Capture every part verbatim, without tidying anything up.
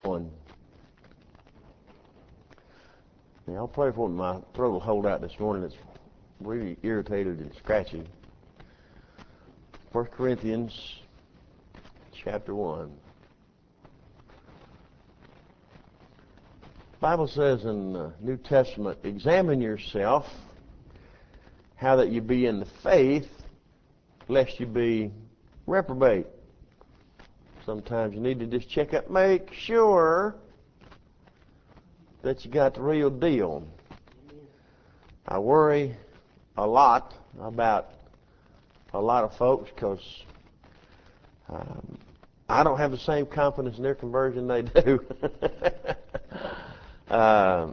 One. Now, I'll pray for my throat will hold out this morning. It's really irritated and scratchy. First Corinthians chapter one. The Bible says in the New Testament, examine yourself how that you be in the faith, lest you be reprobate. Sometimes you need to just check up, make sure that you got the real deal. I worry a lot about a lot of folks because um, I don't have the same confidence in their conversion they do. um,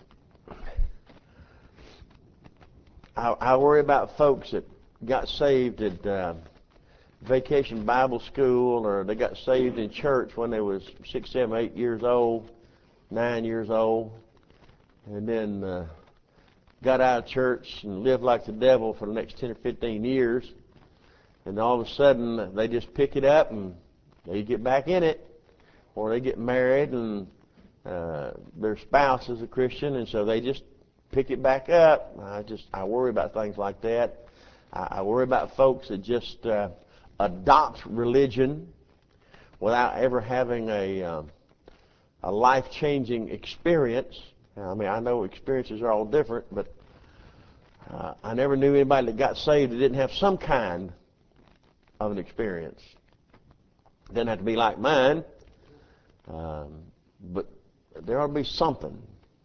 I, I worry about folks that got saved at uh, Vacation Bible School, or they got saved in church when they was six, seven, eight years old, nine years old, and then uh, got out of church and lived like the devil for the next ten or fifteen years, and all of a sudden they just pick it up and they get back in it, or they get married and uh, their spouse is a Christian, and so they just pick it back up. I just I worry about things like that. I, I worry about folks that just uh, adopt religion without ever having a um, a life-changing experience. I mean, I know experiences are all different, but uh, I never knew anybody that got saved that didn't have some kind of an experience. It doesn't have to be like mine, um, but there ought to be something.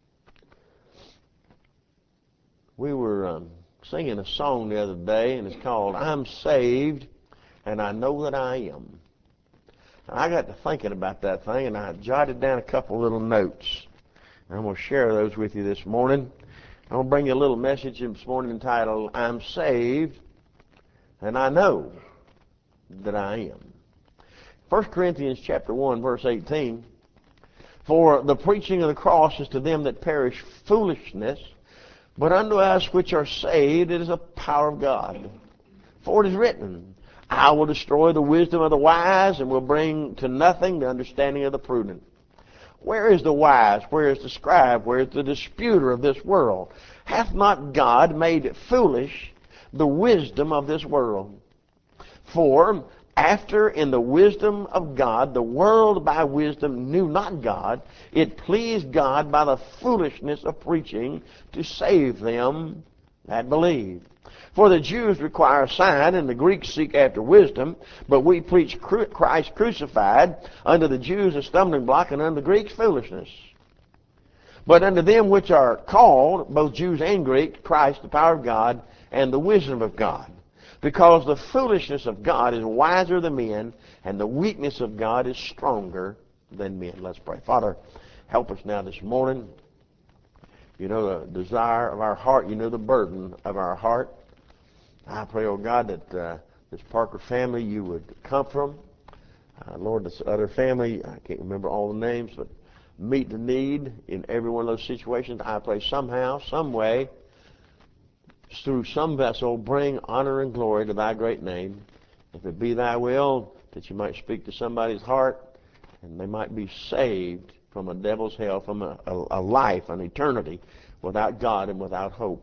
We were um, singing a song the other day, and it's called "I'm Saved, and I Know That I Am." And I got to thinking about that thing, and I jotted down a couple little notes. And I'm going to share those with you this morning. I'm going to bring you a little message this morning entitled, "I'm Saved, and I Know That I Am." First Corinthians chapter one, verse eighteen, "For the preaching of the cross is to them that perish foolishness, but unto us which are saved it is the power of God. For it is written, I will destroy the wisdom of the wise, and will bring to nothing the understanding of the prudent. Where is the wise? Where is the scribe? Where is the disputer of this world? Hath not God made foolish the wisdom of this world? For after in the wisdom of God, the world by wisdom knew not God, it pleased God by the foolishness of preaching to save them that believe. For the Jews require a sign, and the Greeks seek after wisdom, but we preach Christ crucified, unto the Jews a stumbling block, and unto the Greeks foolishness. But unto them which are called, both Jews and Greeks, Christ the power of God, and the wisdom of God. Because the foolishness of God is wiser than men, and the weakness of God is stronger than men." Let's pray. Father, help us now this morning. You know the desire of our heart. You know the burden of our heart. I pray, oh God, that uh, this Parker family you would comfort them. Uh, Lord, this other family, I can't remember all the names, but meet the need in every one of those situations. I pray somehow, some way, through some vessel, bring honor and glory to thy great name. If it be thy will, that you might speak to somebody's heart, and they might be saved from a devil's hell, from a, a, a life, an eternity, without God and without hope.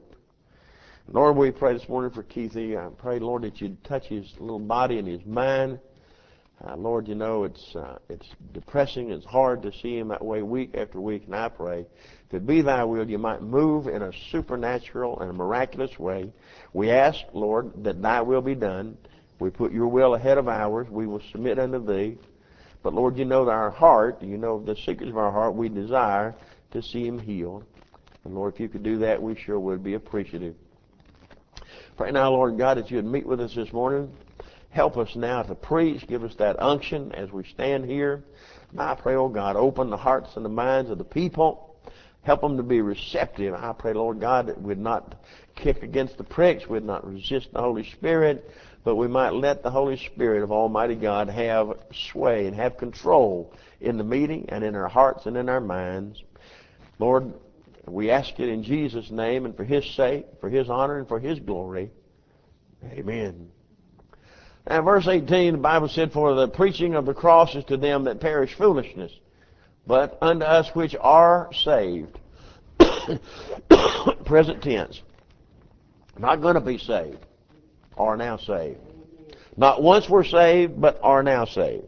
Lord, we pray this morning for Keithy. I pray, Lord, that you'd touch his little body and his mind. Uh, Lord, you know it's uh, it's depressing. It's hard to see him that way week after week, and I pray, if it be thy will, you might move in a supernatural and a miraculous way. We ask, Lord, that thy will be done. We put your will ahead of ours. We will submit unto thee. But, Lord, you know our heart. You know the secrets of our heart. We desire to see him healed. And, Lord, if you could do that, we sure would be appreciative. Pray now, Lord God, that you would meet with us this morning. Help us now to preach. Give us that unction as we stand here. And I pray, oh God, open the hearts and the minds of the people. Help them to be receptive. I pray, Lord God, that we'd not kick against the pricks. We'd not resist the Holy Spirit. But we might let the Holy Spirit of Almighty God have sway and have control in the meeting and in our hearts and in our minds. Lord, we ask it in Jesus' name and for his sake, for his honor and for his glory. Amen. Now, verse eighteen, the Bible said, "For the preaching of the cross is to them that perish foolishness, but unto us which are saved. Present tense. Not going to be saved. Are now saved. Not once were saved, but are now saved.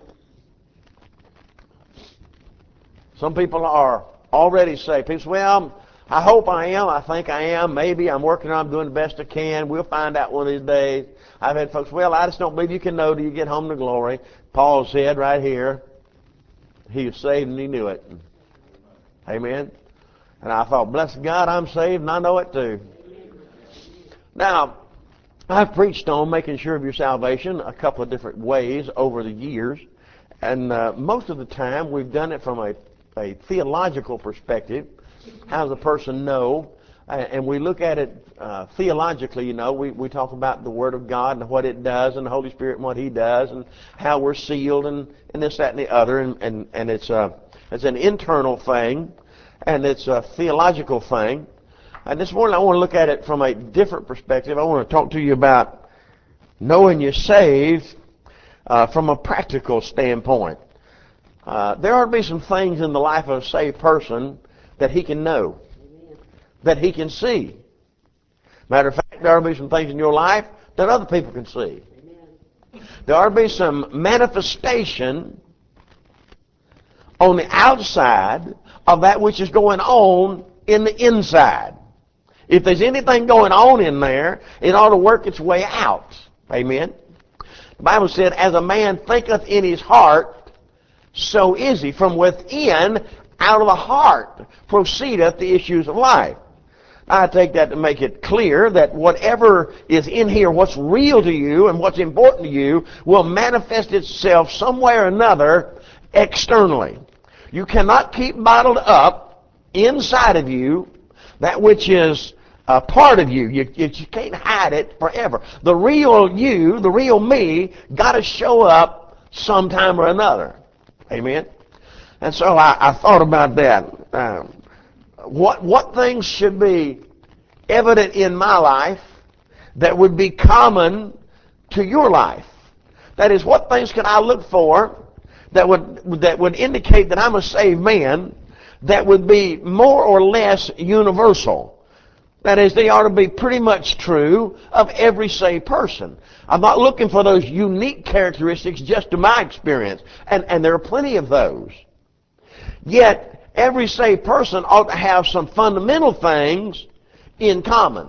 Some people are already saved. People say, well, I hope I am. I think I am. Maybe I'm working on it. I'm doing the best I can. We'll find out one of these days. I've had folks, well, I just don't believe you can know till you get home to glory. Paul said right here, he was saved and he knew it. Amen. And I thought, bless God, I'm saved and I know it too. Now, I've preached on making sure of your salvation a couple of different ways over the years. And uh, most of the time, we've done it from a, a theological perspective. How does a person know? And we look at it uh, theologically, you know. We, we talk about the Word of God and what it does and the Holy Spirit and what He does and how we're sealed and, and this, that, and the other. And, and, and it's, a, it's an internal thing and it's a theological thing. And this morning I want to look at it from a different perspective. I want to talk to you about knowing you're saved uh, from a practical standpoint. Uh, there ought to be some things in the life of a saved person that he can know, that he can see. Matter of fact, there ought to be some things in your life that other people can see. There ought to be some manifestation on the outside of that which is going on in the inside. If there's anything going on in there, it ought to work its way out. Amen. The Bible said, as a man thinketh in his heart, so is he. From within, out of the heart, proceedeth the issues of life. I take that to make it clear that whatever is in here, what's real to you and what's important to you, will manifest itself some way or another externally. You cannot keep bottled up inside of you that which is a part of you. You, you. you can't hide it forever. The real you, the real me, got to show up sometime or another. Amen? And so I, I thought about that. Um, what, what things should be evident in my life that would be common to your life? That is, what things can I look for that would, that would indicate that I'm a saved man that would be more or less universal? That is, they ought to be pretty much true of every saved person. I'm not looking for those unique characteristics just to my experience, and, and there are plenty of those. Yet, every saved person ought to have some fundamental things in common.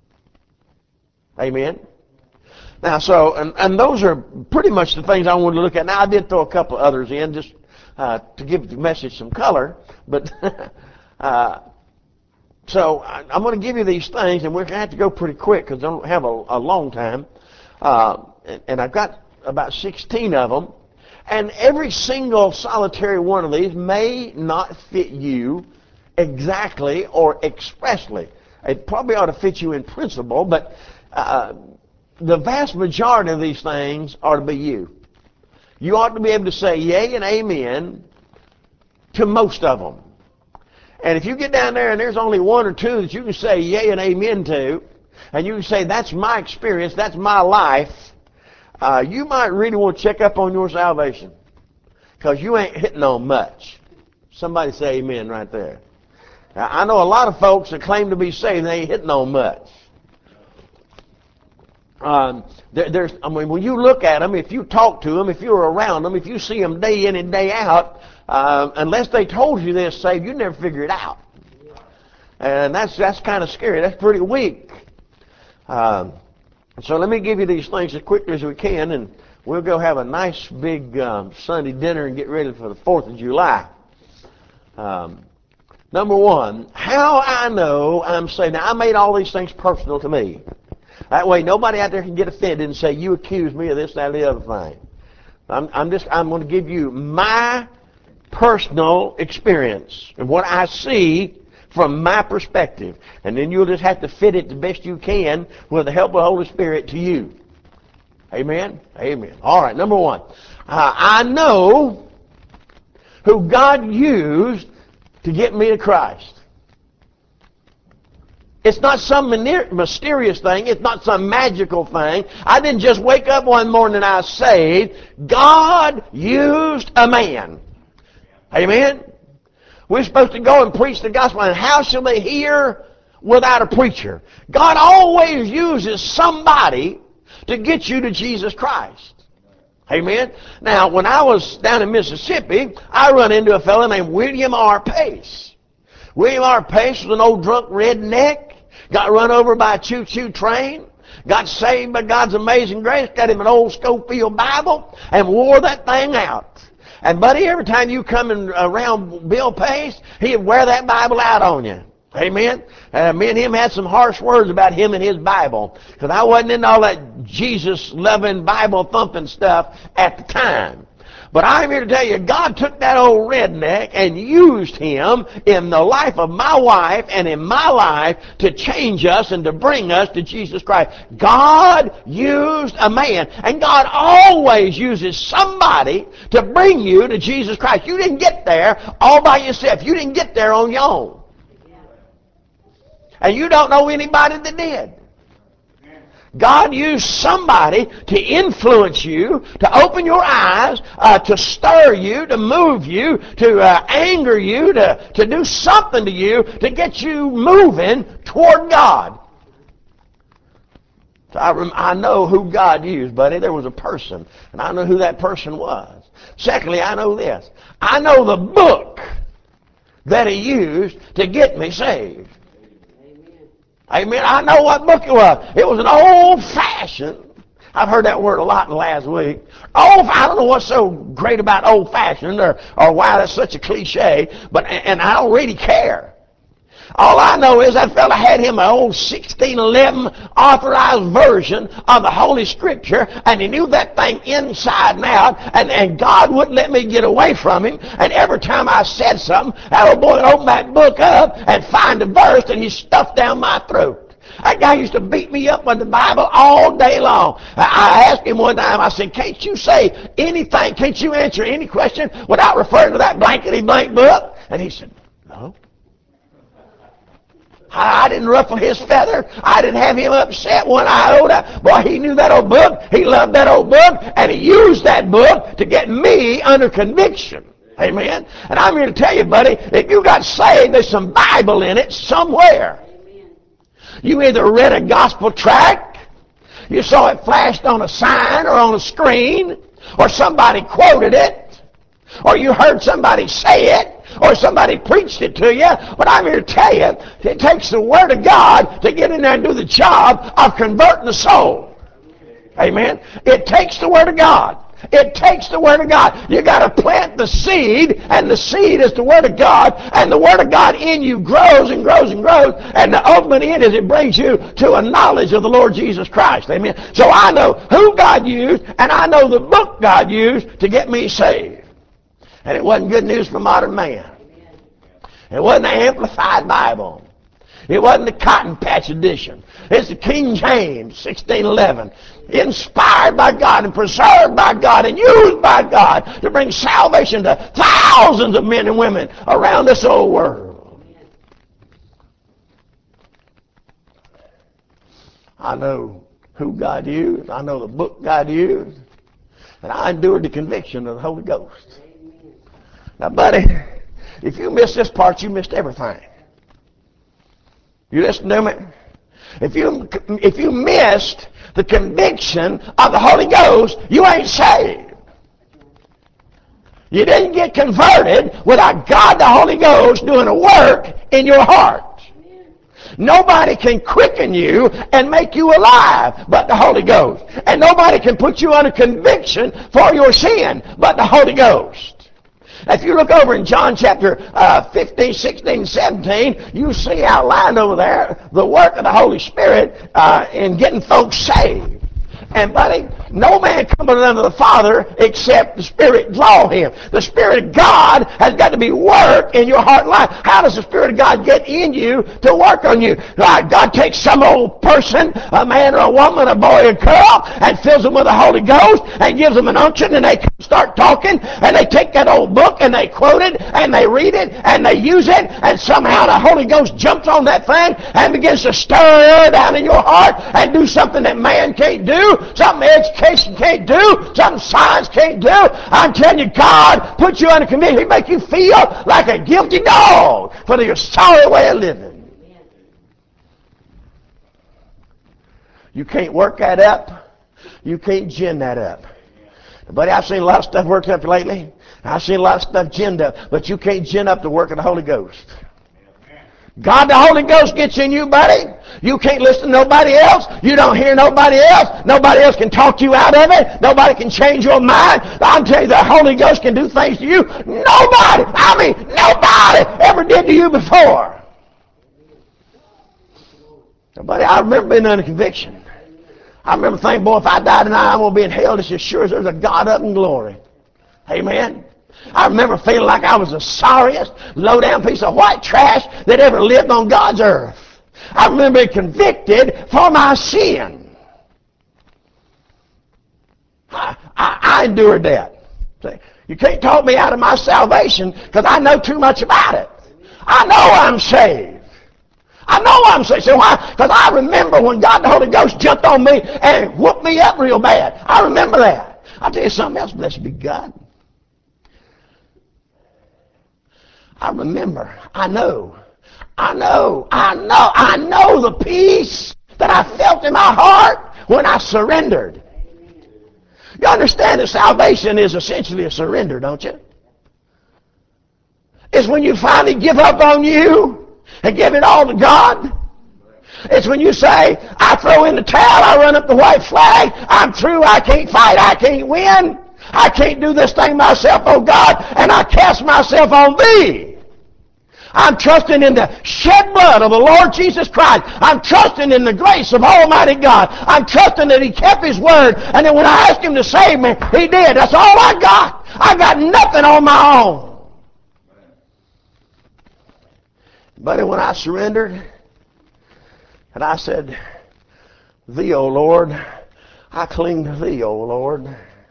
Amen? Now, so, and, and those are pretty much the things I wanted to look at. Now, I did throw a couple others in just uh, to give the message some color, but uh, so I'm going to give you these things, and we're going to have to go pretty quick because I don't have a, a long time. Uh, and, and I've got about sixteen of them. And every single solitary one of these may not fit you exactly or expressly. It probably ought to fit you in principle, but uh, the vast majority of these things are to be you. You ought to be able to say yea and amen to most of them. And if you get down there and there's only one or two that you can say yea and amen to, and you can say that's my experience, that's my life, uh, you might really want to check up on your salvation, because you ain't hitting on much. Somebody say amen right there. Now, I know a lot of folks that claim to be saved, they ain't hitting on much. Um, there, there's, I mean, when you look at them, if you talk to them, if you're around them, if you see them day in and day out, uh, unless they told you they're saved, you'd never figure it out. And that's that's kind of scary. That's pretty weak. Um, so let me give you these things as quickly as we can, and we'll go have a nice big um, Sunday dinner and get ready for the fourth of July. Um, number one, how I know I'm saved. Now, I made all these things personal to me. That way, nobody out there can get offended and say, you accuse me of this, that, or the other thing. I'm, I'm just, I'm going to give you my personal experience and what I see from my perspective. And then you'll just have to fit it the best you can with the help of the Holy Spirit to you. Amen? Amen. All right, number one. Uh, I know who God used to get me to Christ. It's not some mysterious thing. It's not some magical thing. I didn't just wake up one morning and I was saved. God used a man. Amen? We're supposed to go and preach the gospel. And how shall they hear without a preacher? God always uses somebody to get you to Jesus Christ. Amen? Now, when I was down in Mississippi, I run into a fellow named William R. Pace. William R. Pace was an old drunk redneck, got run over by a choo-choo train, got saved by God's amazing grace, got him an old Schofield Bible, and wore that thing out. And buddy, every time you come in around Bill Pace, he'd wear that Bible out on you. Amen? Uh, me and him had some harsh words about him and his Bible, because I wasn't into all that Jesus-loving, Bible-thumping stuff at the time. But I'm here to tell you, God took that old redneck and used him in the life of my wife and in my life to change us and to bring us to Jesus Christ. God used a man, and God always uses somebody to bring you to Jesus Christ. You didn't get there all by yourself. You didn't get there on your own. And you don't know anybody that did. God used somebody to influence you, to open your eyes, uh, to stir you, to move you, to uh, anger you, to, to do something to you, to get you moving toward God. So I, rem- I know who God used, buddy. There was a person, and I know who that person was. Secondly, I know this. I know the book that he used to get me saved. Amen. I know what book it was. It was an old-fashioned. I've heard that word a lot in the last week. Old, I don't know what's so great about old-fashioned or, or why that's such a cliche, but and I don't really care. All I know is that fella had him an old sixteen eleven authorized version of the Holy Scripture, and he knew that thing inside and out, and, and God wouldn't let me get away from him. And every time I said something, that old boy would open that book up and find a verse that he stuffed down my throat. That guy used to beat me up with the Bible all day long. I asked him one time, I said, can't you say anything, can't you answer any question without referring to that blankety blank book? And he said, no. I didn't ruffle his feather. I didn't have him upset one iota. Boy, he knew that old book. He loved that old book, and he used that book to get me under conviction. Amen? And I'm here to tell you, buddy, if you got saved, there's some Bible in it somewhere. You either read a gospel tract, you saw it flashed on a sign or on a screen, or somebody quoted it, or you heard somebody say it, or somebody preached it to you. But I'm here to tell you, it takes the Word of God to get in there and do the job of converting the soul. Amen? It takes the Word of God. It takes the Word of God. You got to plant the seed, and the seed is the Word of God, and the Word of God in you grows and grows and grows, and the ultimate end is it brings you to a knowledge of the Lord Jesus Christ. Amen? So I know who God used, and I know the book God used to get me saved. And it wasn't good news for modern man. It wasn't the Amplified Bible. It wasn't the Cotton Patch edition. It's the King James, sixteen eleven. Inspired by God and preserved by God and used by God to bring salvation to thousands of men and women around this old world. I know who God used. I know the book God used. And I endured the conviction of the Holy Ghost. Now, buddy, if you missed this part, you missed everything. You listen to me? If you, if you missed the conviction of the Holy Ghost, you ain't saved. You didn't get converted without God the Holy Ghost doing a work in your heart. Nobody can quicken you and make you alive but the Holy Ghost. And nobody can put you under conviction for your sin but the Holy Ghost. If you look over in John chapter uh, fifteen, sixteen, seventeen, you see outlined over there the work of the Holy Spirit uh, in getting folks saved. And buddy, no man cometh unto the Father except the Spirit draw him. The Spirit of God has got to be worked in your heart and life. How does the Spirit of God get in you to work on you? Uh, God takes some old person, a man or a woman, a boy or girl, and fills them with the Holy Ghost and gives them an unction, and they start talking, and they take that old book and they quote it and they read it and they use it, and somehow the Holy Ghost jumps on that thing and begins to stir down in your heart and do something that man can't do, something edge education can't do, something science can't do. I'm telling you, God put you under conviction. He make you feel like a guilty dog for your sorry way of living. You can't work that up. You can't gin that up. Buddy, I've seen a lot of stuff worked up lately. I've seen a lot of stuff ginned up. But you can't gin up the work of the Holy Ghost. God, the Holy Ghost gets in you, buddy. You can't listen to nobody else. You don't hear nobody else. Nobody else can talk you out of it. Nobody can change your mind. I'm telling you, the Holy Ghost can do things to you nobody, I mean, nobody ever did to you before. Buddy, I remember being under conviction. I remember thinking, boy, if I die tonight, I'm going to be in hell just as sure as there's a God up in glory. Amen. I remember feeling like I was the sorriest, low-down piece of white trash that ever lived on God's earth. I remember being convicted for my sin. I, I, I endured that. See, you can't talk me out of my salvation because I know too much about it. I know I'm saved. I know I'm saved. So why? Because I remember when God the Holy Ghost jumped on me and whooped me up real bad. I remember that. I'll tell you something else. Blessed be God. I remember. I know. I know. I know. I know the peace that I felt in my heart when I surrendered. You understand that salvation is essentially a surrender, don't you? It's when you finally give up on you and give it all to God. It's when you say, I throw in the towel, I run up the white flag, I'm through, I can't fight, I can't win, I can't do this thing myself, oh God, and I cast myself on Thee. I'm trusting in the shed blood of the Lord Jesus Christ. I'm trusting in the grace of Almighty God. I'm trusting that He kept His word, and that when I asked Him to save me, He did. That's all I got. I got nothing on my own. But when I surrendered, and I said, Thee, O Lord, I cling to Thee, O Lord,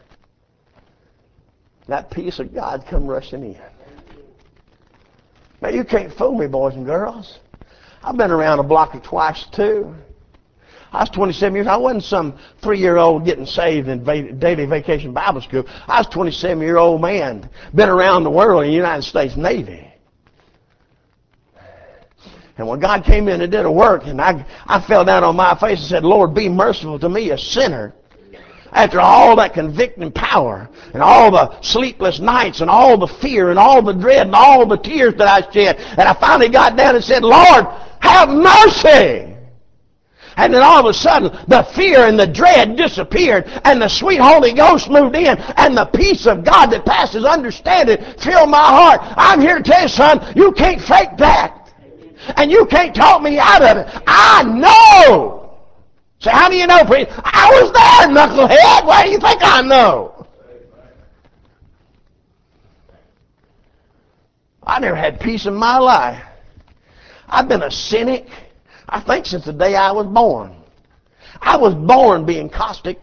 that peace of God come rushing in. Now, you can't fool me, boys and girls. I've been around the block twice, too. I was twenty-seven years. I wasn't some three-year-old getting saved in daily vacation Bible school. I was a twenty-seven-year-old man, been around the world in the United States Navy. And when God came in and did a work, and I, I fell down on my face and said, Lord, be merciful to me, a sinner. After all that convicting power, and all the sleepless nights, and all the fear, and all the dread, and all the tears that I shed, and I finally got down and said, Lord, have mercy. And then all of a sudden, the fear and the dread disappeared, and the sweet Holy Ghost moved in, and the peace of God that passes understanding filled my heart. I'm here to tell you, son, you can't fake that. And you can't talk me out of it. I know. Say, how do you know, priest? I was there, knucklehead. Why do you think I know? I never had peace in my life. I've been a cynic, I think, since the day I was born. I was born being caustic.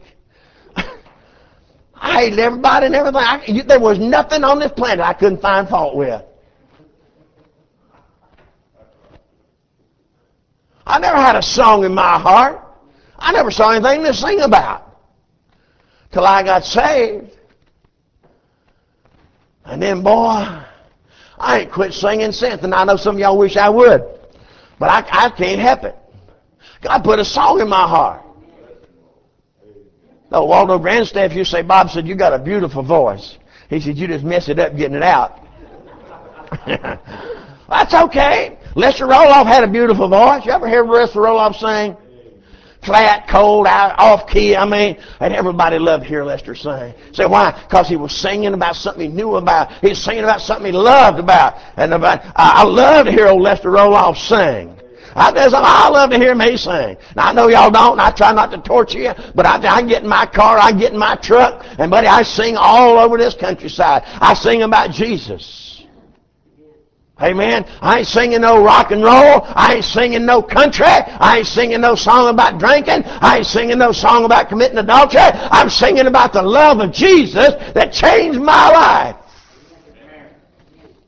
I hated everybody and everything. I, there was nothing on this planet I couldn't find fault with. I never had a song in my heart. I never saw anything to sing about till I got saved. And then, boy, I ain't quit singing since. And I know some of y'all wish I would, but I, I can't help it. God put a song in my heart. No, Waldo Grandstaff, you say, Bob said, you got a beautiful voice. He said, you just mess it up getting it out. That's okay. Lester Roloff had a beautiful voice. You ever hear Lester Roloff sing? Flat, cold, out, off key. I mean, and everybody loved to hear Lester sing. Say, why? Because he was singing about something he knew about. He was singing about something he loved about. And about, uh, I love to hear old Lester Roloff sing. I, I love to hear me sing. Now, I know y'all don't, and I try not to torture you, but I, I get in my car, I get in my truck, and buddy, I sing all over this countryside. I sing about Jesus. Amen. I ain't singing no rock and roll. I ain't singing no country. I ain't singing no song about drinking. I ain't singing no song about committing adultery. I'm singing about the love of Jesus that changed my life.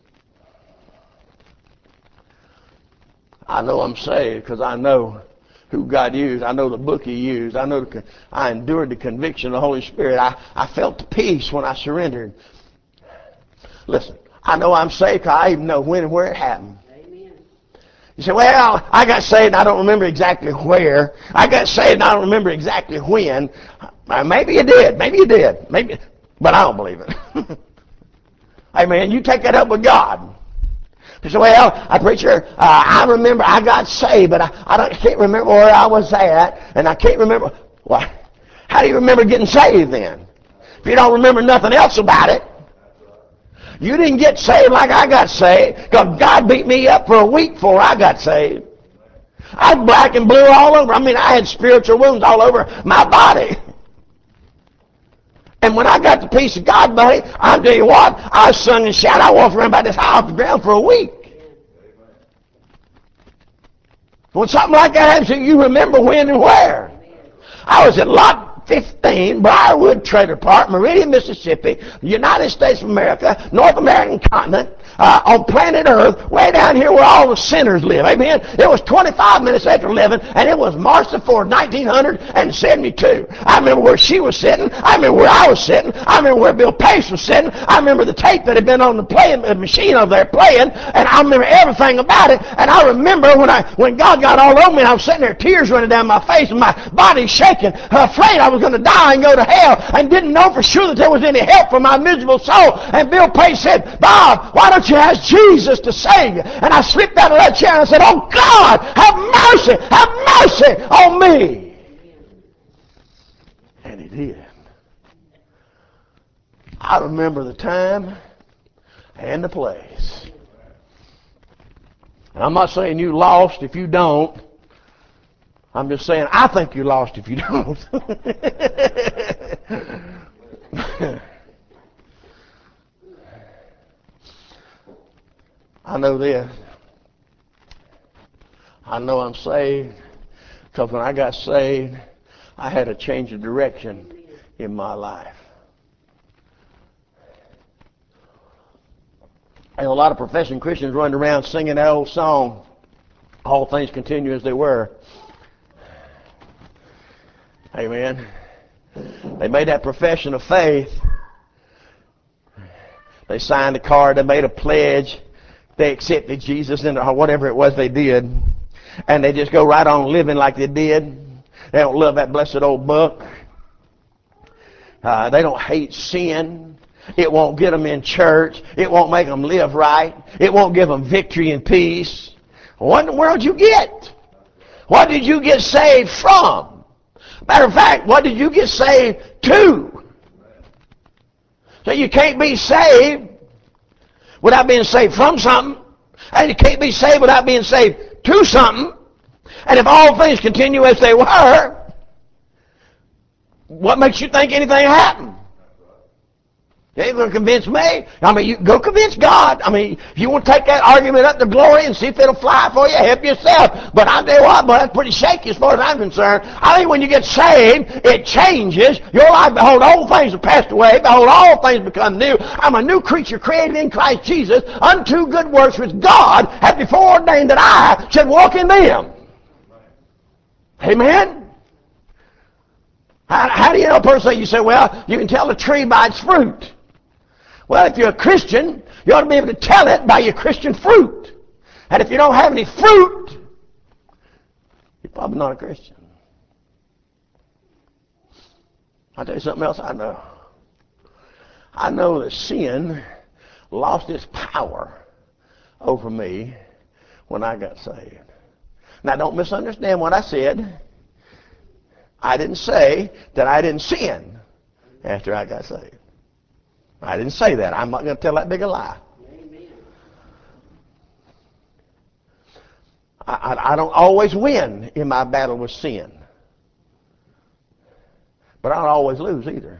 I know I'm saved because I know who God used. I know the book He used. I know the, I endured the conviction of the Holy Spirit. I, I felt the peace when I surrendered. Listen, I know I'm saved because I even know when and where it happened. Amen. You say, well, I got saved and I don't remember exactly where. I got saved and I don't remember exactly when. Uh, maybe you did. Maybe you did. Maybe, but I don't believe it. Amen. You take that up with God. You say, well, I preacher, uh, I remember I got saved, but I, I, don't, I can't remember where I was at, and I can't remember. Well, how do you remember getting saved then? If you don't remember nothing else about it. You didn't get saved like I got saved, because God beat me up for a week before I got saved. I was black and blue all over. I mean, I had spiritual wounds all over my body. And when I got the peace of God, buddy, I'll tell you what, I sung and shouted. I walked around by this house off the ground for a week. When something like that happens, you remember when and where. I was at Lot fifteen, Briarwood Trailer Park, Meridian, Mississippi, United States of America, North American continent, uh, on planet Earth, way down here where all the sinners live. Amen. It was twenty-five minutes after eleven, and it was March the fourth, nineteen seventy-two. I remember where she was sitting. I remember where I was sitting. I remember where Bill Pace was sitting. I remember the tape that had been on the playing the machine over there playing, and I remember everything about it. And I remember when I when God got all over me, and I was sitting there, tears running down my face, and my body shaking, afraid I was going to die and go to hell, and didn't know for sure that there was any help for my miserable soul. And Bill Pace said, Bob, why don't you ask Jesus to save you? And I slipped out of that chair and I said, oh God, have mercy, have mercy on me. And He did. I remember the time and the place. And I'm not saying you lost if you don't. I'm just saying I think you lost if you don't. I know this. I know I'm saved because when I got saved, I had a change of direction in my life. And a lot of professing Christians running around singing that old song, all things continue as they were. Amen. They made that profession of faith. They signed a card. They made a pledge. They accepted Jesus in or whatever it was they did. And they just go right on living like they did. They don't love that blessed old book. Uh, they don't hate sin. It won't get them in church. It won't make them live right. It won't give them victory and peace. What in the world did you get? What did you get saved from? Matter of fact, what did you get saved to? So you can't be saved without being saved from something. And you can't be saved without being saved to something. And if all things continue as they were, what makes you think anything happened? You ain't going to convince me. I mean, you go convince God. I mean, if you want to take that argument up to glory and see if it'll fly for you, help yourself. But I'll tell you what, but that's pretty shaky as far as I'm concerned. I think when you get saved, it changes your life. Behold, old things have passed away. Behold, all things become new. I'm a new creature created in Christ Jesus unto good works which God hath before ordained that I should walk in them. Amen? How, how do you know a person? You say, well, you can tell a tree by its fruit. Well, if you're a Christian, you ought to be able to tell it by your Christian fruit. And if you don't have any fruit, you're probably not a Christian. I'll tell you something else I know. I know that sin lost its power over me when I got saved. Now, don't misunderstand what I said. I didn't say that I didn't sin after I got saved. I didn't say that. I'm not going to tell that big a lie. Amen. I, I, I don't always win in my battle with sin. But I don't always lose either.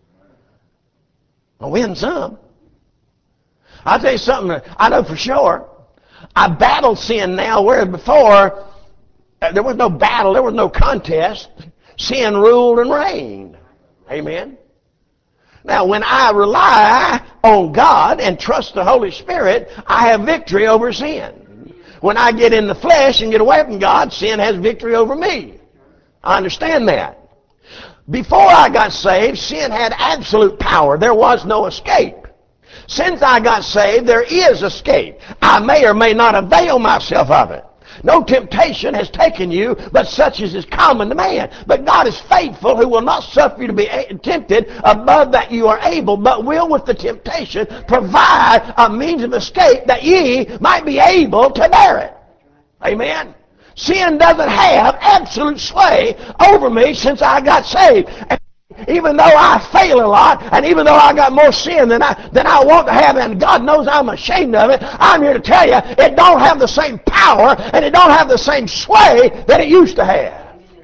I win some. I'll tell you something I know for sure. I battle sin now, whereas before there was no battle, there was no contest. Sin ruled and reigned. Amen. Now, when I rely on God and trust the Holy Spirit, I have victory over sin. When I get in the flesh and get away from God, sin has victory over me. I understand that. Before I got saved, sin had absolute power. There was no escape. Since I got saved, there is escape. I may or may not avail myself of it. No temptation has taken you, but such as is common to man. But God is faithful, who will not suffer you to be tempted above that you are able, but will with the temptation provide a means of escape, that ye might be able to bear it. Amen. Sin doesn't have absolute sway over me since I got saved. And even though I fail a lot, and even though I got more sin than I than I want to have, and God knows I'm ashamed of it, I'm here to tell you it don't have the same power and it don't have the same sway that it used to have.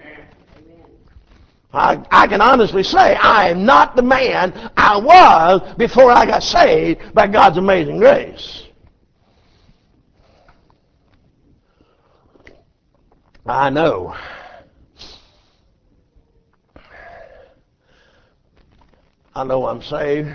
I, I can honestly say I am not the man I was before I got saved by God's amazing grace. I know. I know I'm saved.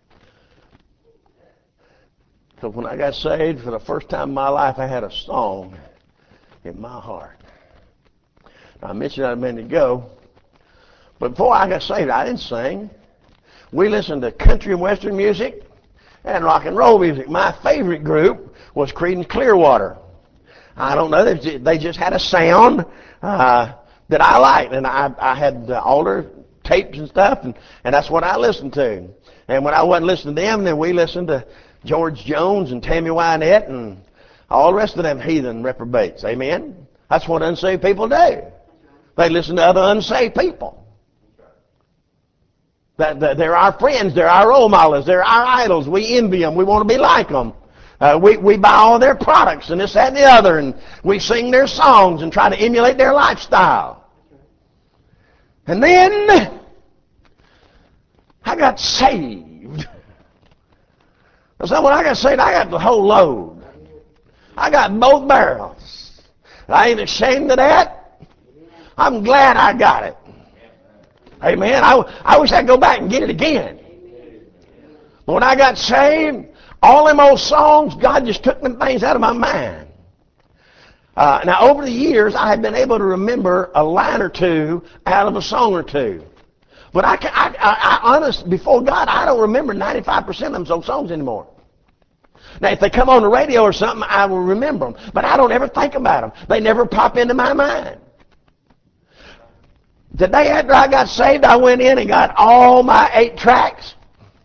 Because when I got saved, for the first time in my life, I had a song in my heart. Now, I mentioned that a minute ago. But before I got saved, I didn't sing. We listened to country and western music and rock and roll music. My favorite group was Creedence Clearwater. I don't know, they just had a sound uh, that I liked, and I, I had uh, all their tapes and stuff, and, and that's what I listened to. And when I wasn't listening to them, then we listened to George Jones and Tammy Wynette and all the rest of them heathen reprobates. Amen? That's what unsaved people do. They listen to other unsaved people. That, that they're our friends, they're our role models, they're our idols. We envy them, we want to be like them. Uh, we, we buy all their products and this, that, and the other, and we sing their songs and try to emulate their lifestyle. And then I got saved. So when I got saved, I got the whole load. I got both barrels. I ain't ashamed of that. I'm glad I got it. Amen. I, I wish I could go back and get it again. But when I got saved, all them old songs, God just took them things out of my mind. Uh, now, over the years, I have been able to remember a line or two out of a song or two. But I, I, I, I honest, before God, I don't remember ninety-five percent of them old songs anymore. Now, if they come on the radio or something, I will remember them. But I don't ever think about them. They never pop into my mind. The day after I got saved, I went in and got all my eight tracks.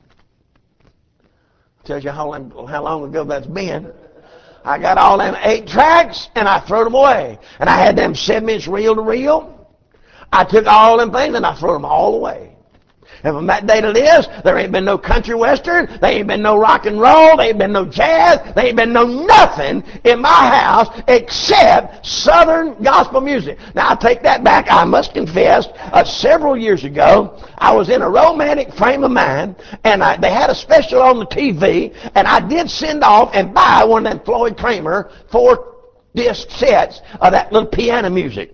Tells you how long, how long ago that's been. I got all them eight tracks and I threw them away. And I had them seven inch reel to reel. I took all them things and I threw them all away. And from that day to this, there ain't been no country western, there ain't been no rock and roll, there ain't been no jazz, there ain't been no nothing in my house except Southern gospel music. Now, I take that back. I must confess, uh, several years ago, I was in a romantic frame of mind, and I, they had a special on the T V, and I did send off and buy one of them Floyd Kramer four disc sets of that little piano music.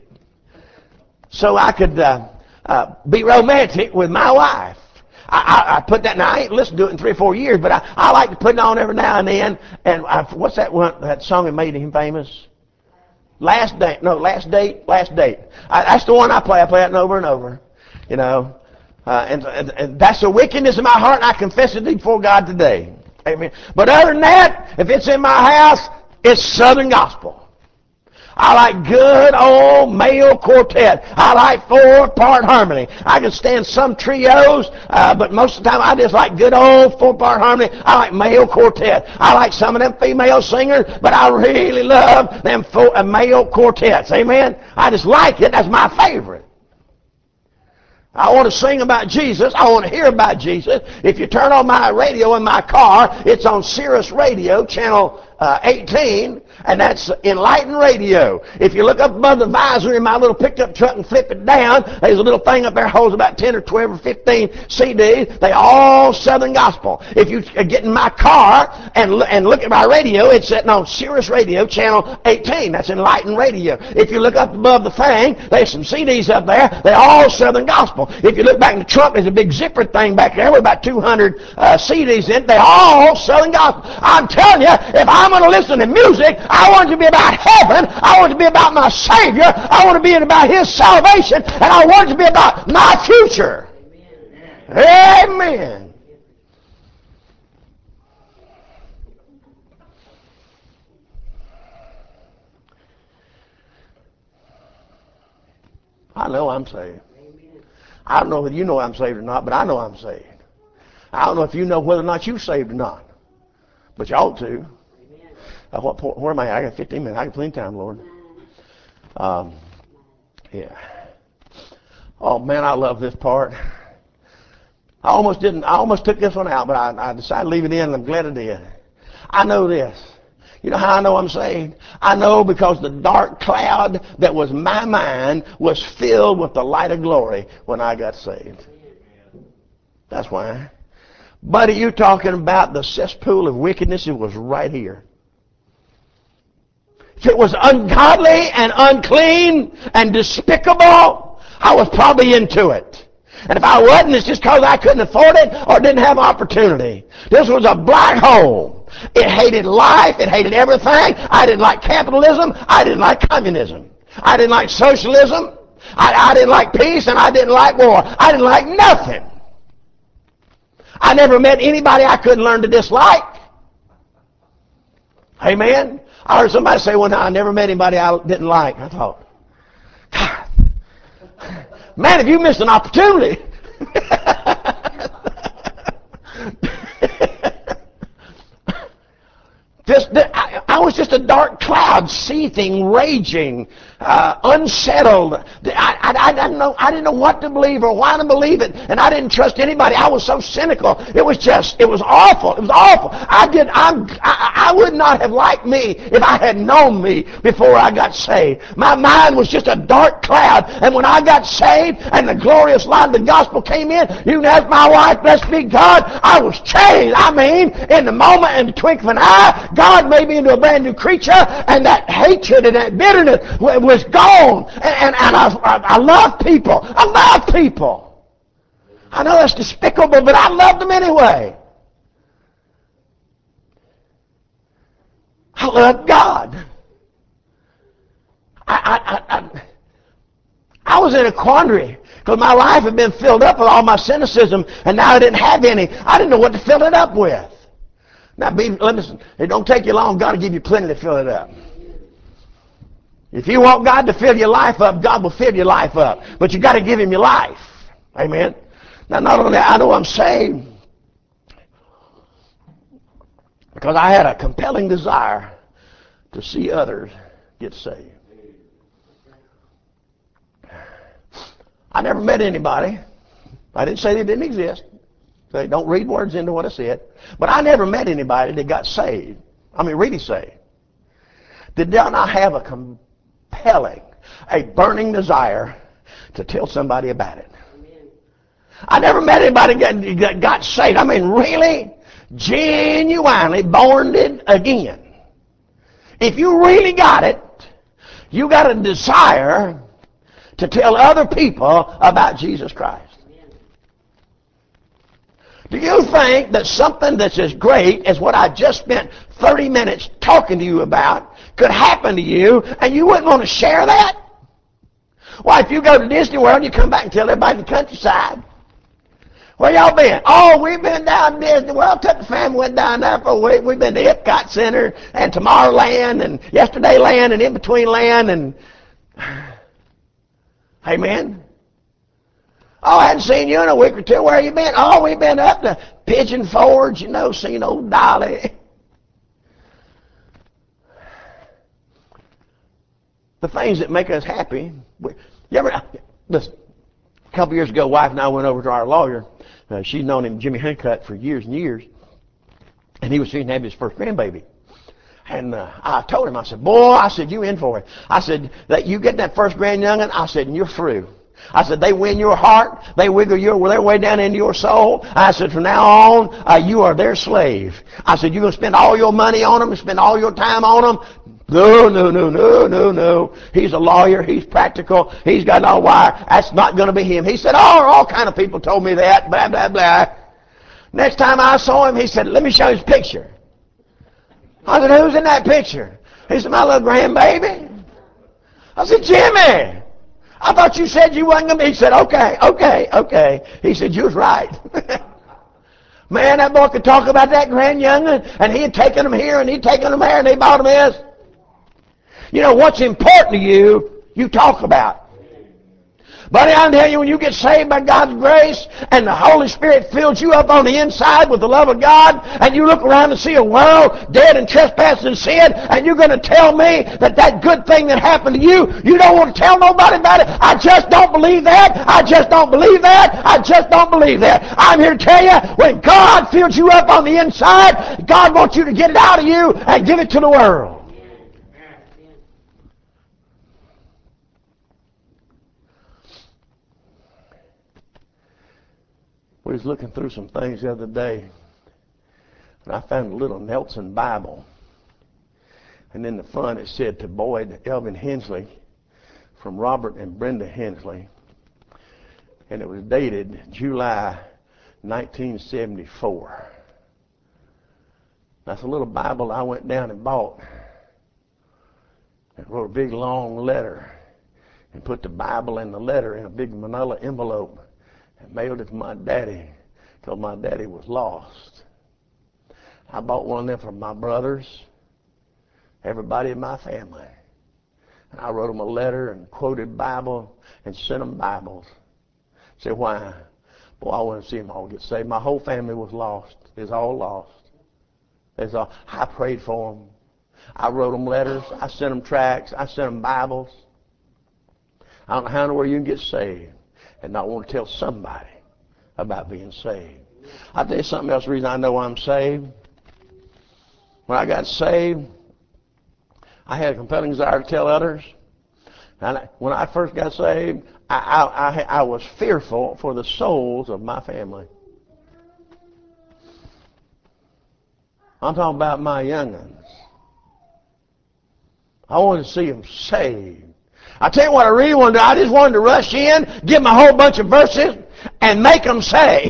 So I could... Uh, Uh, be romantic with my wife. I, I, I put that, now I ain't listened to it in three or four years, but I, I like to put it on every now and then. And I, what's that one, that song that made him famous? Last Date. No, Last Date, Last Date. I, that's the one I play. I play it over and over, you know. Uh, and, and, and that's the wickedness in my heart, and I confess it before God today. Amen. But other than that, if it's in my house, it's Southern gospel. I like good old male quartet. I like four-part harmony. I can stand some trios, uh, but most of the time I just like good old four-part harmony. I like male quartet. I like some of them female singers, but I really love them four, uh, male quartets. Amen? I just like it. That's my favorite. I want to sing about Jesus. I want to hear about Jesus. If you turn on my radio in my car, it's on Sirius Radio, channel uh, eighteen, and that's Enlighten Radio. If you look up above the visor in my little pickup truck and flip it down, there's a little thing up there that holds about ten or twelve or fifteen C Ds. They all Southern gospel. If you get in my car and, and look at my radio, it's sitting on Sirius Radio, channel eighteen. That's Enlighten Radio. If you look up above the thing, there's some C Ds up there. They're all Southern gospel. If you look back in the trunk, there's a big zipper thing back there with about two hundred uh, C Ds in it. They're all Southern gospel. I'm telling you, if I I'm going to listen to music. I want it to be about heaven. I want it to be about my Savior. I want to be about His salvation. And I want it to be about my future. Amen. Amen. I know I'm saved. I don't know whether you know I'm saved or not, but I know I'm saved. I don't know if you know whether or not you're saved or not, but you ought to. Uh, what, where am I? I got fifteen minutes. I got plenty of time, Lord. Um, yeah. Oh man, I love this part. I almost didn't. I almost took this one out, but I, I decided to leave it in, and I'm glad I did. I know this. You know how I know I'm saved? I know because the dark cloud that was my mind was filled with the light of glory when I got saved. That's why. Buddy, you're talking about the cesspool of wickedness. It was right here. If it was ungodly and unclean and despicable, I was probably into it. And if I wasn't, it's just because I couldn't afford it or didn't have opportunity. This was a black hole. It hated life. It hated everything. I didn't like capitalism. I didn't like communism. I didn't like socialism. I, I didn't like peace, and I didn't like war. I didn't like nothing. I never met anybody I couldn't learn to dislike. Amen. I heard somebody say one time, I never met anybody I didn't like. I thought, God, man, if you missed an opportunity. This, I, I was just a dark cloud, seething, raging, uh, unsettled. I, I, I, didn't know, I didn't know what to believe or why to believe it, and I didn't trust anybody. I was so cynical. It was just, it was awful. It was awful. I did. I'm, I, I would not have liked me if I had known me before I got saved. My mind was just a dark cloud, and when I got saved and the glorious light of the gospel came in, you can ask my wife, blessed be God, I was changed. I mean, in the moment, in the twinkling of an eye, God made me into a brand new creature, and that hatred and that bitterness was gone. And, and, and I, I, I love people. I love people. I know that's despicable, but I love them anyway. I love God. I, I, I, I was in a quandary because my life had been filled up with all my cynicism, and now I didn't have any. I didn't know what to fill it up with. Now, be, listen, it don't take you long. God will give you plenty to fill it up. If you want God to fill your life up, God will fill your life up. But you got to give Him your life. Amen. Now, not only that, I know I'm saved because I had a compelling desire to see others get saved. I never met anybody. I didn't say they didn't exist. So don't read words into what I said. But I never met anybody that got saved. I mean, really saved. Did not have a compelling, a burning desire to tell somebody about it. Amen. I never met anybody that got saved. I mean, really, genuinely born again. If you really got it, you got a desire to tell other people about Jesus Christ. Do you think that something that's as great as what I just spent thirty minutes talking to you about could happen to you and you wouldn't want to share that? Why, if you go to Disney World, you come back and tell everybody in the countryside. Where y'all been? Oh, we've been down to Disney World. Took the family, went down there for a week. We've been to Epcot Center and Tomorrowland and Yesterday Land and In Between Land and... Amen. Oh, I hadn't seen you in a week or two. Where you been? Oh, we've been up to Pigeon Forge, you know, seen old Dolly. The things that make us happy. You ever, listen, a couple years ago, wife and I went over to our lawyer. Uh, she's known him, Jimmy Huncutt, for years and years. And he was fixing to have his first grandbaby. And uh, I told him, I said, boy, I said, you in for it. I said, that you get that first grand young'un, I said, and you're through. I said, they win your heart. They wiggle your, their way down into your soul. I said, from now on, uh, you are their slave. I said, you're going to spend all your money on them and spend all your time on them. No, no, no, no, no, no. He's a lawyer. He's practical. He's got no wire. That's not going to be him. He said, oh, all kind of people told me that, blah, blah, blah. Next time I saw him, he said, let me show you his picture. I said, who's in that picture? He said, my little grandbaby. I said, Jimmy, I thought you said you wasn't going to be. He said, okay, okay, okay. He said, you was right. Man, that boy could talk about that grand young'un, and he had taken them here, and he'd taken them there, and they bought them this. You know, what's important to you, you talk about. Buddy, I'm telling you, when you get saved by God's grace and the Holy Spirit fills you up on the inside with the love of God, and you look around and see a world dead and trespassing and sin, and you're going to tell me that that good thing that happened to you, you don't want to tell nobody about it? I just don't believe that. I just don't believe that. I just don't believe that. I'm here to tell you, when God fills you up on the inside, God wants you to get it out of you and give it to the world. We was looking through some things the other day, and I found a little Nelson Bible. And in the front it said, to Boyd Elvin Hensley, from Robert and Brenda Hensley. And it was dated July nineteen seventy-four. That's a little Bible I went down and bought. And wrote a big long letter and put the Bible and the letter in a big manila envelope. And mailed it to my daddy till my daddy was lost. I bought one of them for my brothers, everybody in my family. And I wrote them a letter and quoted Bible and sent them Bibles. Say, why? Boy, I want to see them all get saved. My whole family was lost. It's all lost. It's all. I prayed for them. I wrote them letters. I sent them tracts. I sent them Bibles. I don't know how in the world you can get saved and not want to tell somebody about being saved. I'll tell you something else, the reason I know I'm saved. When I got saved, I had a compelling desire to tell others. And when I first got saved, I, I, I, I was fearful for the souls of my family. I'm talking about my young'uns. I wanted to see them saved. I tell you what I really wanted to do. I just wanted to rush in, give them a whole bunch of verses, and make them say,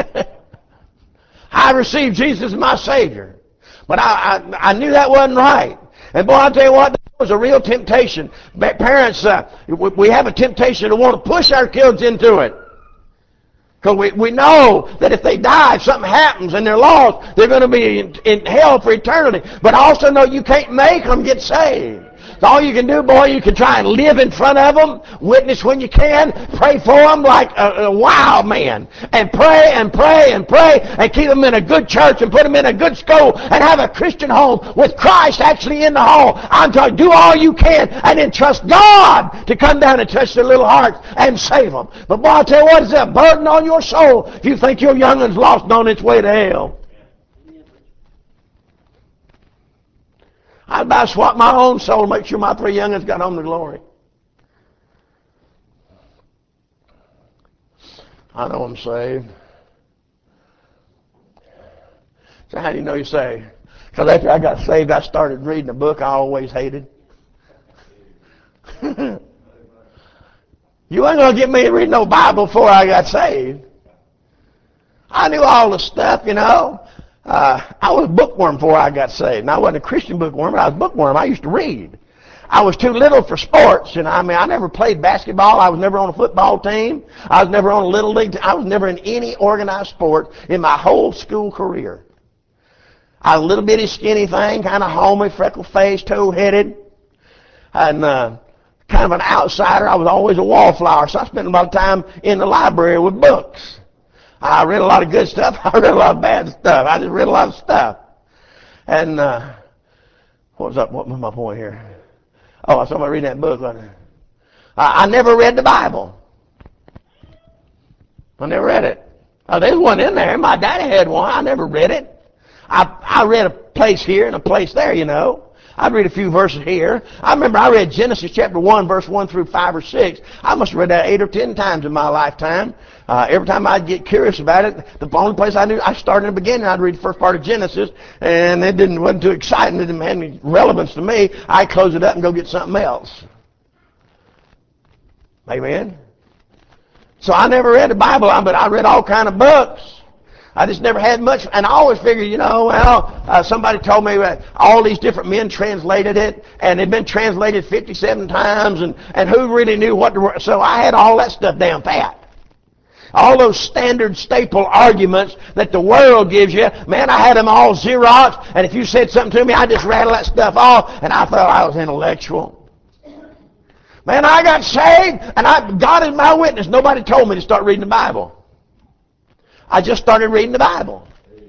I received Jesus as my Savior. But I, I, I knew that wasn't right. And boy, I'll tell you what, that was a real temptation. Parents, uh, we have a temptation to want to push our kids into it. Because we, we know that if they die, if something happens and they're lost, they're going to be in, in hell for eternity. But I also know you can't make them get saved. So all you can do, boy, you can try and live in front of them, witness when you can, pray for them like a, a wild man, and pray and pray and pray and keep them in a good church and put them in a good school and have a Christian home with Christ actually in the home. I'm telling you, do all you can and then trust God to come down and touch their little hearts and save them. But boy, I'll tell you what, it's a burden on your soul if you think your young'un's lost and on its way to hell. I'd about swap my own soul to make sure my three young'uns got home to glory. I know I'm saved. So how do you know you're saved? Because after I got saved, I started reading a book I always hated. You ain't going to get me to read no Bible before I got saved. I knew all the stuff, you know. Uh, I was a bookworm before I got saved. And I wasn't a Christian bookworm, but I was a bookworm. I used to read. I was too little for sports, and I mean, I never played basketball. I was never on a football team. I was never on a little league team. I was never in any organized sport in my whole school career. I was a little bitty skinny thing, kind of homely, freckle-faced, toe-headed, and uh, kind of an outsider. I was always a wallflower, so I spent a lot of time in the library with books. I read a lot of good stuff. I read a lot of bad stuff. I just read a lot of stuff. And uh, what was up? What was my point here? Oh, I was talking about reading that book. Wasn't I? I never read the Bible. I never read it. Oh, there's one in there. My daddy had one. I never read it. I I read a place here and a place there, you know. I'd read a few verses here. I remember I read Genesis chapter one, verse one through five or six. I must have read that eight or ten times in my lifetime. Uh, every time I'd get curious about it, the only place I knew, I started in the beginning, I'd read the first part of Genesis, and it didn't wasn't too exciting. It didn't have any relevance to me. I'd close it up and go get something else. Amen? So I never read the Bible, but I read all kind of books. I just never had much, and I always figured, you know, well, uh, somebody told me that all these different men translated it, and it'd been translated fifty-seven times, and, and who really knew what to, so I had all that stuff down pat. All those standard staple arguments that the world gives you, man, I had them all Xerox, and if you said something to me, I just rattle that stuff off, and I thought I was intellectual. Man, I got saved, and I, God is my witness. Nobody told me to start reading the Bible. I just started reading the Bible.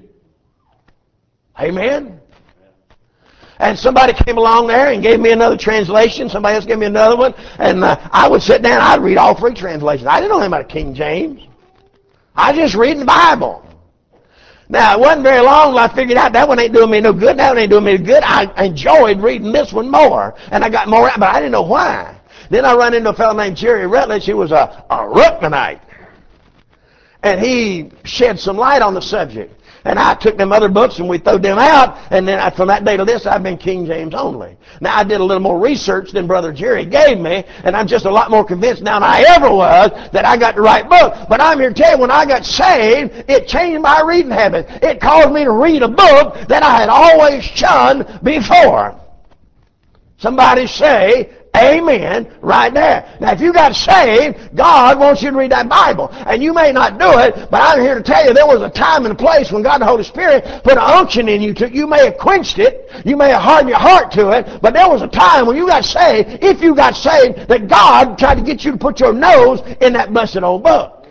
Amen? And somebody came along there and gave me another translation. Somebody else gave me another one. And uh, I would sit down, I'd read all three translations. I didn't know anything about King James. I was just reading the Bible. Now, it wasn't very long until I figured out that one ain't doing me no good. That one ain't doing me no good. I enjoyed reading this one more. And I got more out, but I didn't know why. Then I run into a fellow named Jerry Rutledge. He was a, a Ruckmanite. And he shed some light on the subject. And I took them other books and we threw them out. And then I, from that day to this, I've been King James only. Now, I did a little more research than Brother Jerry gave me. And I'm just a lot more convinced now than I ever was that I got the right book. But I'm here to tell you, when I got saved, it changed my reading habit. It caused me to read a book that I had always shunned before. Somebody say, amen, right there. Now, if you got saved, God wants you to read that Bible. And you may not do it, but I'm here to tell you there was a time and a place when God the Holy Spirit put an unction in you. To, you may have quenched it. You may have hardened your heart to it. But there was a time when you got saved, if you got saved, that God tried to get you to put your nose in that blessed old book.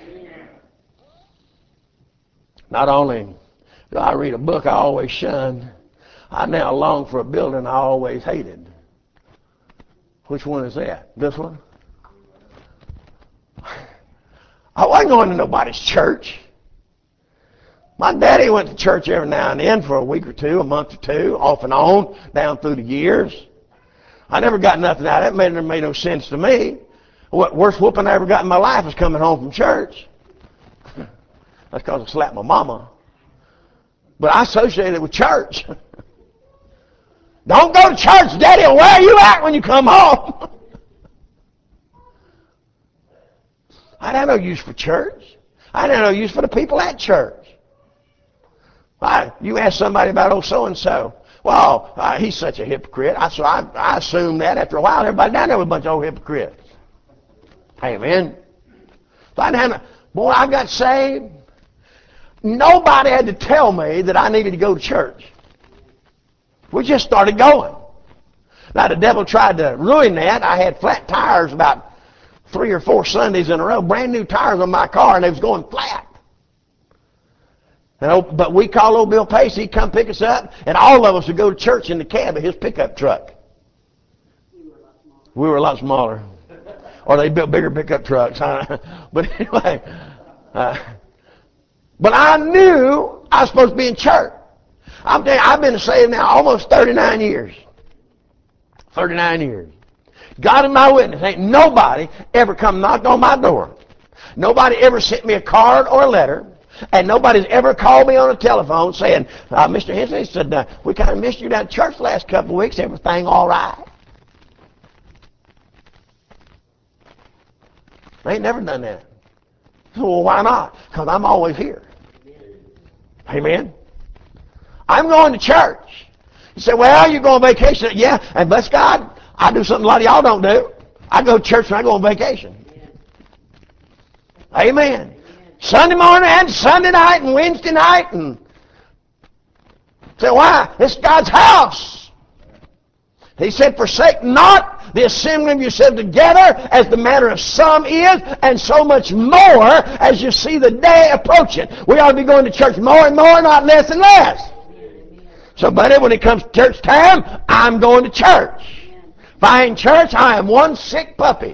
Not only do I read a book I always shunned, I now long for a building I always hated. Which one is that? This one? I wasn't going to nobody's church. My daddy went to church every now and then for a week or two, a month or two, off and on, down through the years. I never got nothing out of it. It never made no sense to me. What worst whooping I ever got in my life was coming home from church. That's because I slapped my mama. But I associated it with church. Don't go to church, Daddy. Where are you at when you come home? I had no use for church. I had no use for the people at church. I, you ask somebody about old so-and-so. Well, uh, he's such a hypocrite. I, so I, I assumed that after a while, everybody down there was a bunch of old hypocrites. Amen. So I didn't have, boy, I got saved. Nobody had to tell me that I needed to go to church. We just started going. Now, the devil tried to ruin that. I had flat tires about three or four Sundays in a row, brand new tires on my car, and they was going flat. And, but we called old Bill Pace. He'd come pick us up, and all of us would go to church in the cab of his pickup truck. We were a lot smaller. Or they built bigger pickup trucks. Huh? But anyway, uh, but I knew I was supposed to be in church. I'm telling you, I've been saved now almost thirty-nine years. thirty-nine years. God is my witness. Ain't nobody ever come knocked on my door. Nobody ever sent me a card or a letter. And nobody's ever called me on the telephone saying, uh, Mister Hensley said, uh, we kind of missed you down at church the last couple of weeks. Everything all right? They ain't never done that. So, well, why not? Because I'm always here. Amen. I'm going to church. You say, well, you're going on vacation. Yeah, and bless God, I do something a lot of y'all don't do. I go to church when I go on vacation. Amen. Amen. Sunday morning and Sunday night and Wednesday night. And say, why? It's God's house. He said, forsake not the assembling of yourselves together as the manner of some is, and so much more as you see the day approaching. We ought to be going to church more and more, not less and less. So, buddy, when it comes to church time, I'm going to church. If I ain't in church, I am one sick puppy.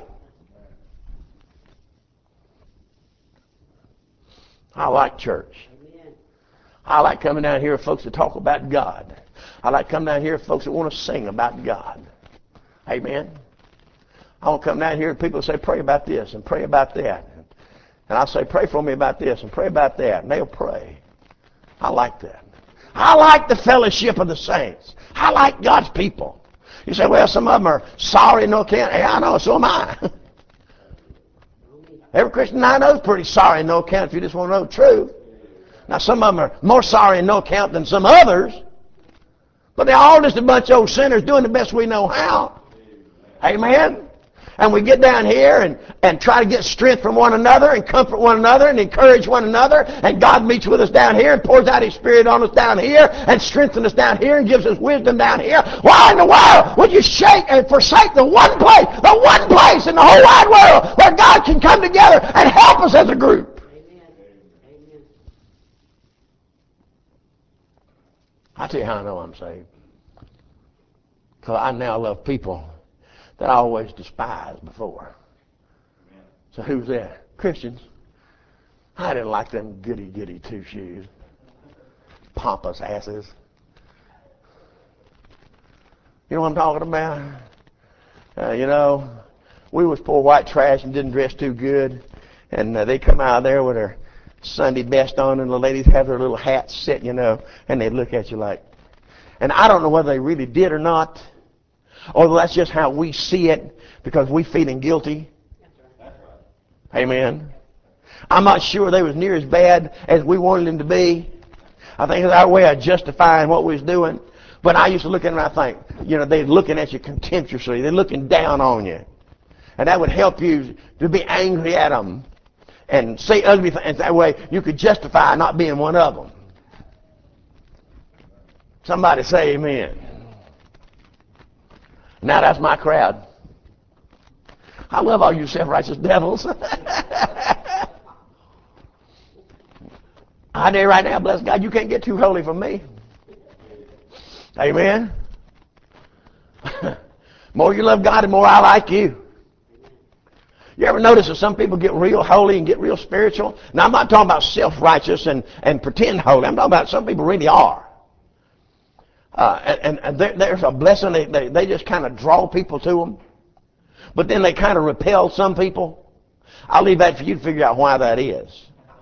I like church. I like coming down here with folks that talk about God. I like coming down here with folks that want to sing about God. Amen. I want to come down here and people say, pray about this and pray about that. And I'll say, pray for me about this and pray about that. And they'll pray. I like that. I like the fellowship of the saints. I like God's people. You say, well, some of them are sorry, no account. Yeah, I know, so am I. Every Christian I know is pretty sorry, no account, if you just want to know the truth. Now, some of them are more sorry and no account than some others, but they're all just a bunch of old sinners doing the best we know how. Amen? And we get down here and, and try to get strength from one another and comfort one another and encourage one another. And God meets with us down here and pours out His Spirit on us down here and strengthens us down here and gives us wisdom down here. Why in the world would you shake and forsake the one place, the one place in the whole wide world where God can come together and help us as a group? Amen. Amen. I'll tell you how I know I'm saved. Because I now love people that I always despised before. Amen. So who's that? Christians. I didn't like them goody goody two shoes, pompous asses. You know what I'm talking about? Uh, you know, we was poor white trash and didn't dress too good, and uh, they come out there with their Sunday best on, and the ladies have their little hats set, you know, and they look at you like, and I don't know whether they really did or not. Or that's just how we see it because we feeling guilty. That's right. Amen. I'm not sure they was near as bad as we wanted them to be. I think it's our way of justifying what we was doing. But I used to look at them and I think, you know, they're looking at you contemptuously. They're looking down on you. And that would help you to be angry at them and say ugly things. That way you could justify not being one of them. Somebody say amen. Now that's my crowd. I love all you self-righteous devils. I dare right now, bless God, you can't get too holy for me. Amen. More you love God, the more I like you. You ever notice that some people get real holy and get real spiritual? Now I'm not talking about self-righteous and, and pretend holy. I'm talking about some people really are. Uh, and and there, there's a blessing. They, they, they just kind of draw people to them. But then they kind of repel some people. I'll leave that for you to figure out why that is.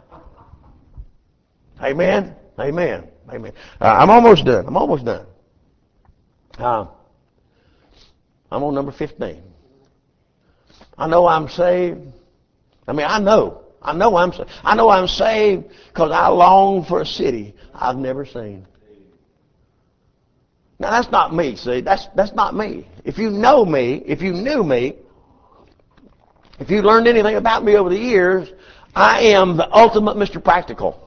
Amen? Amen. Amen. Uh, I'm almost done. I'm almost done. Uh, I'm on number fifteen. I know I'm saved. I mean, I know. I know I'm saved. I know I'm saved because I long for a city I've never seen. Now, that's not me, see. That's that's not me. If you know me, if you knew me, if you learned anything about me over the years, I am the ultimate Mister Practical.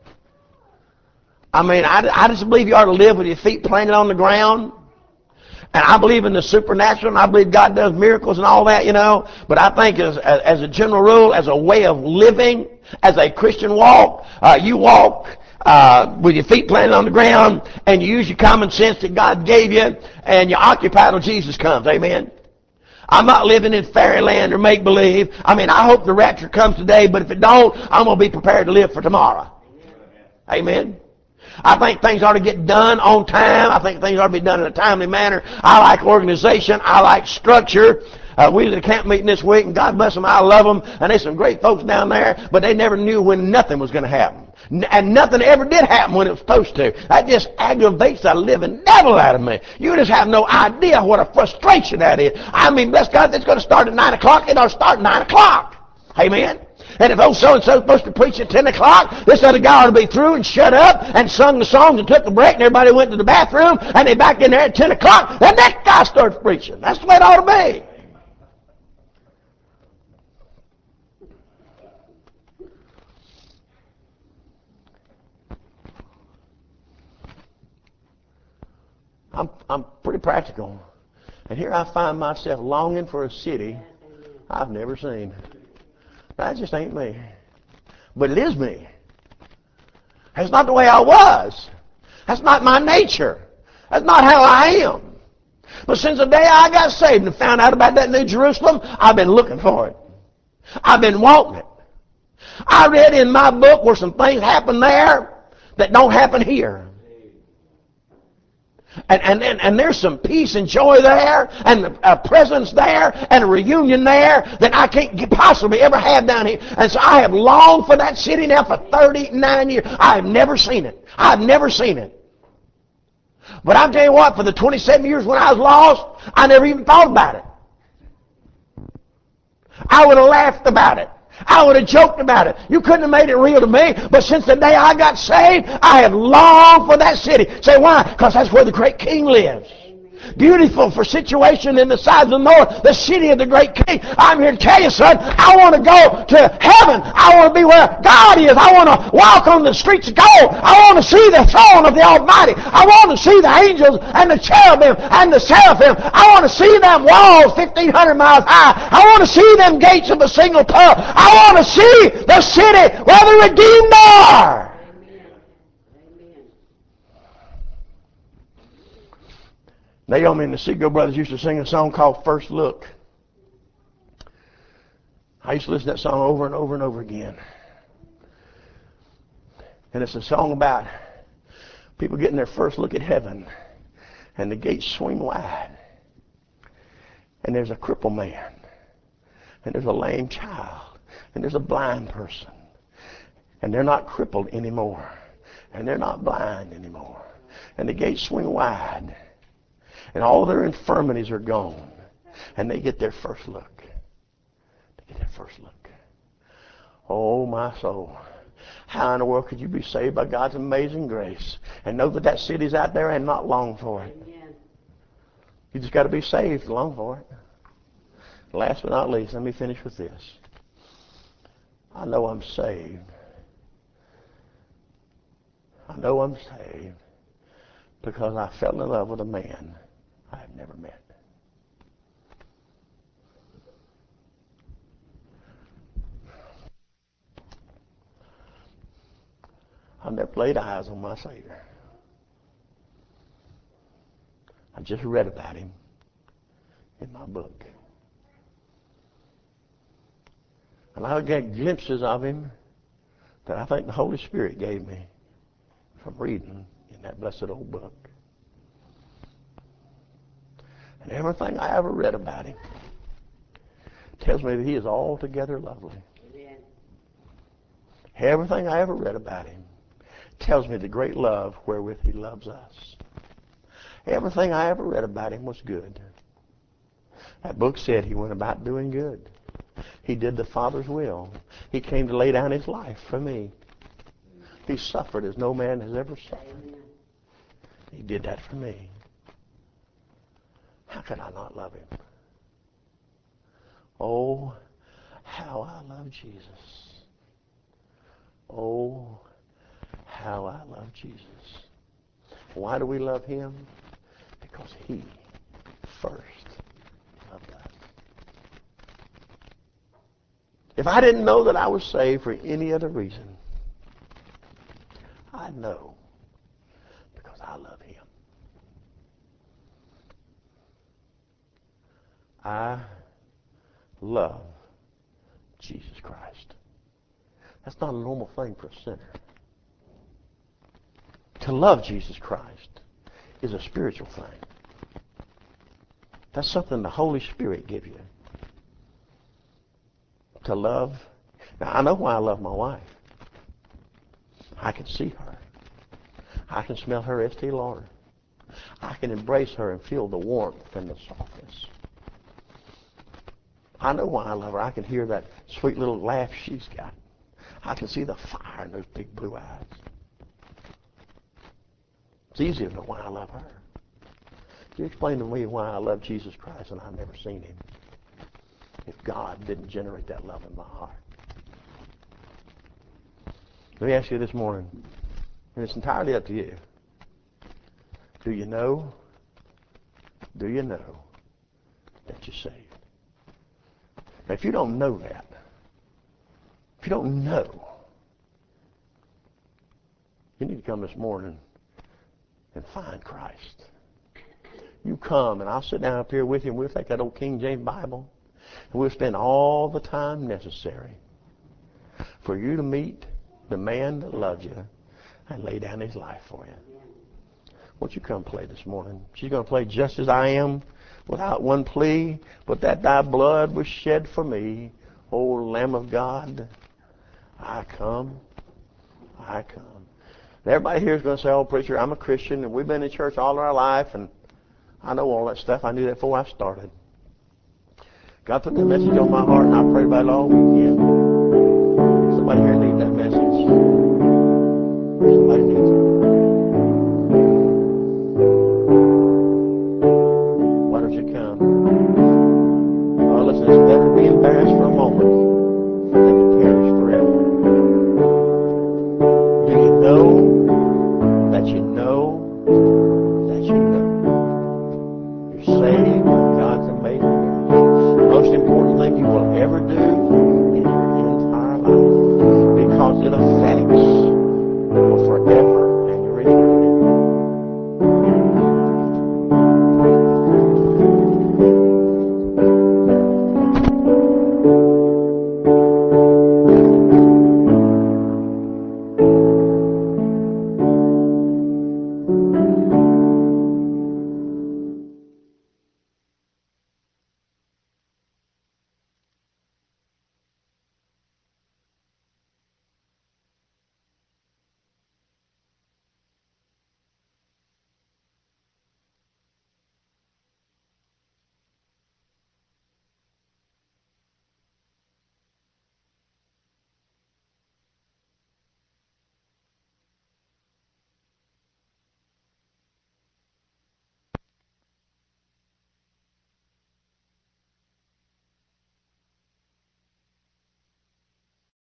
I mean, I, I just believe you ought to live with your feet planted on the ground. And I believe in the supernatural, and I believe God does miracles and all that, you know. But I think as, as, as a general rule, as a way of living, as a Christian walk, uh, you walk uh, with your feet planted on the ground, and you use your common sense that God gave you, and you occupy till Jesus comes. Amen. I'm not living in fairyland or make-believe. I mean, I hope the rapture comes today, but if it don't, I'm going to be prepared to live for tomorrow. Amen. I think things ought to get done on time. I think things ought to be done in a timely manner. I like organization. I like structure. Uh, we was at a camp meeting this week, and God bless them, I love them, and there's some great folks down there, but they never knew when nothing was going to happen. N- and nothing ever did happen when it was supposed to. That just aggravates the living devil out of me. You just have no idea what a frustration that is. I mean, bless God, it's going to start at nine o'clock. It ought to start at nine o'clock. Amen. And if old so-and-so is supposed to preach at ten o'clock, this other guy ought to be through and shut up and sung the songs and took a break, and everybody went to the bathroom, and they back in there at ten o'clock, and that guy starts preaching. That's the way it ought to be. I'm, I'm pretty practical. And here I find myself longing for a city I've never seen. That just ain't me. But it is me. That's not the way I was. That's not my nature. That's not how I am. But since the day I got saved and found out about that New Jerusalem, I've been looking for it. I've been wanting it. I read in my book where some things happen there that don't happen here. And, and, and, and there's some peace and joy there, and a presence there, and a reunion there that I can't possibly ever have down here. And so I have longed for that city now for thirty-nine years. I have never seen it. I've never seen it. But I'll tell you what, for the twenty-seven years when I was lost, I never even thought about it. I would have laughed about it. I would have joked about it. You couldn't have made it real to me. But since the day I got saved, I have longed for that city. Say why? Because that's where the great king lives. Beautiful for situation in the sides of the north, the city of the great king. I'm here to tell you, son, I want to go to heaven. I want to be where God is. I want to walk on the streets of gold. I want to see the throne of the Almighty. I want to see the angels and the cherubim and the seraphim. I want to see them walls fifteen hundred miles high. I want to see them gates of a single pearl. I want to see the city where the redeemed are. Naomi and the Seagull brothers used to sing a song called First Look. I used to listen to that song over and over and over again. And it's a song about people getting their first look at heaven. And the gates swing wide. And there's a crippled man. And there's a lame child. And there's a blind person. And they're not crippled anymore. And they're not blind anymore. And the gates swing wide. And all their infirmities are gone. And they get their first look. They get their first look. Oh, my soul. How in the world could you be saved by God's amazing grace and know that that city's out there and not long for it? You just got to be saved to long for it. Last but not least, let me finish with this. I know I'm saved. I know I'm saved because I fell in love with a man I have never met. I've never laid eyes on my Savior. I just read about him in my book. And I get glimpses of him that I think the Holy Spirit gave me from reading in that blessed old book. And everything I ever read about him tells me that he is altogether lovely. Amen. Everything I ever read about him tells me the great love wherewith he loves us. Everything I ever read about him was good. That book said he went about doing good. He did the Father's will. He came to lay down his life for me. He suffered as no man has ever suffered. He did that for me. How could I not love him? Oh, how I love Jesus. Oh, how I love Jesus. Why do we love him? Because he first loved us. If I didn't know that I was saved for any other reason, I'd know because I love him. I love Jesus Christ. That's not a normal thing for a sinner. To love Jesus Christ is a spiritual thing. That's something the Holy Spirit gives you. To love. Now, I know why I love my wife. I can see her. I can smell her Estee Lauder. I can embrace her and feel the warmth and the softness. I know why I love her. I can hear that sweet little laugh she's got. I can see the fire in those big blue eyes. It's easy to know why I love her. You explain to me why I love Jesus Christ and I've never seen him if God didn't generate that love in my heart. Let me ask you this morning, and it's entirely up to you. Do you know, do you know that you're saved? Now, if you don't know that, if you don't know, you need to come this morning and find Christ. You come, and I'll sit down up here with you, and we'll take that old King James Bible, and we'll spend all the time necessary for you to meet the man that loves you and lay down his life for you. Won't you come play this morning? She's going to play Just As I Am without one plea, but that thy blood was shed for me. O Lamb of God, I come, I come. And everybody here is going to say, oh, preacher, I'm a Christian, and we've been in church all our life, and I know all that stuff. I knew that before I started. God put that message on my heart, and I prayed about it all weekend. Somebody here need that message. Somebody needs it. Why don't you come?